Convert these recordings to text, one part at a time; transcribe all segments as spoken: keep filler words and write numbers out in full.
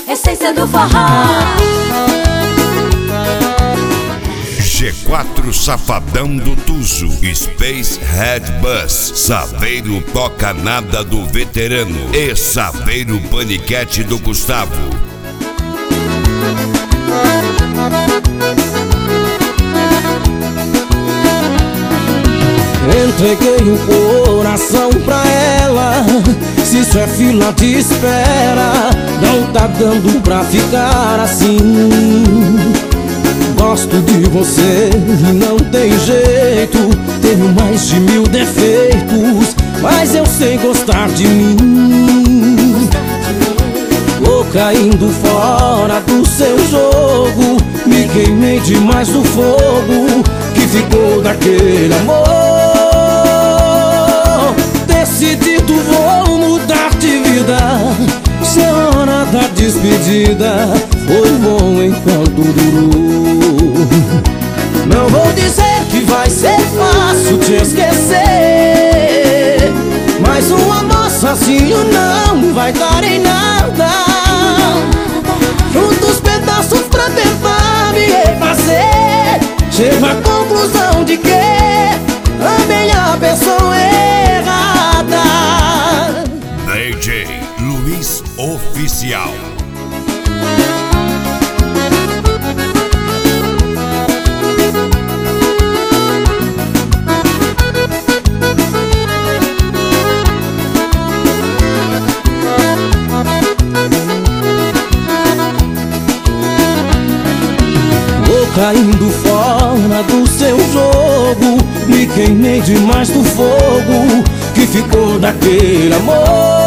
essência do forró. G quatro Safadão do Tuzo, Space Head Bus, Saveiro Toca Nada do Veterano e Saveiro Paniquete do Gustavo. Entreguei o coração pra ela. Se isso é fila de espera, não tá dando pra ficar assim. Gosto de você e não tem jeito. Tenho mais de mil defeitos, mas eu sei gostar de mim. Tô caindo fora do seu jogo. Me queimei demais no fogo que ficou daquele amor. Decidido vou mudar de vida. Se é hora da despedida, foi bom enquanto durou. Não vou dizer que vai ser fácil te esquecer, mas um amor sozinho não vai dar em nada. Juntos pedaços pra tentar me refazer. Chego à conclusão de que amei a pessoa errada. D J Luiz Oficial. Caindo fora do seu jogo, me queimei demais do fogo que ficou daquele amor.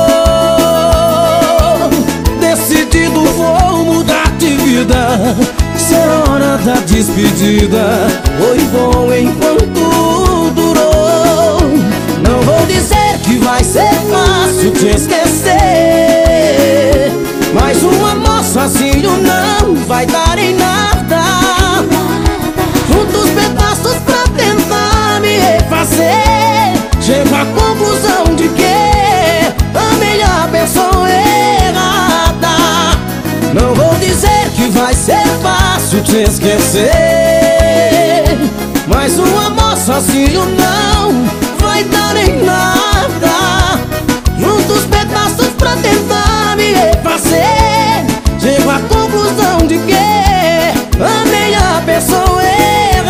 Decidido vou mudar de vida. Se é hora da despedida, foi bom enquanto durou. Não vou dizer que vai ser fácil te esquecer, mas um amor sozinho não vai dar em nada. Juntos pedaços pra tentar me refazer. Chego à conclusão de que amei a pessoa errada. Não vou dizer que vai ser fácil te esquecer, mas um amor sozinho não vai dar em nada. Juntos pedaços pra tentar me refazer. Chego à conclusão de que amei a pessoa errada.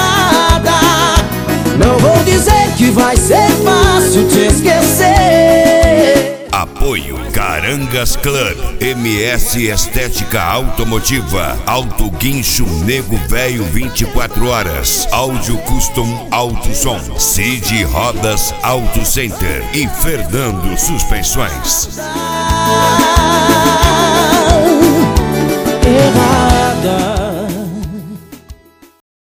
Não vou dizer que vai ser fácil te esquecer. Apoio Carangas Club, M S Estética Automotiva, Auto Guincho Nego Velho vinte e quatro horas, Áudio Custom Auto Som, Cid Rodas Auto Center e Fernando Suspensões.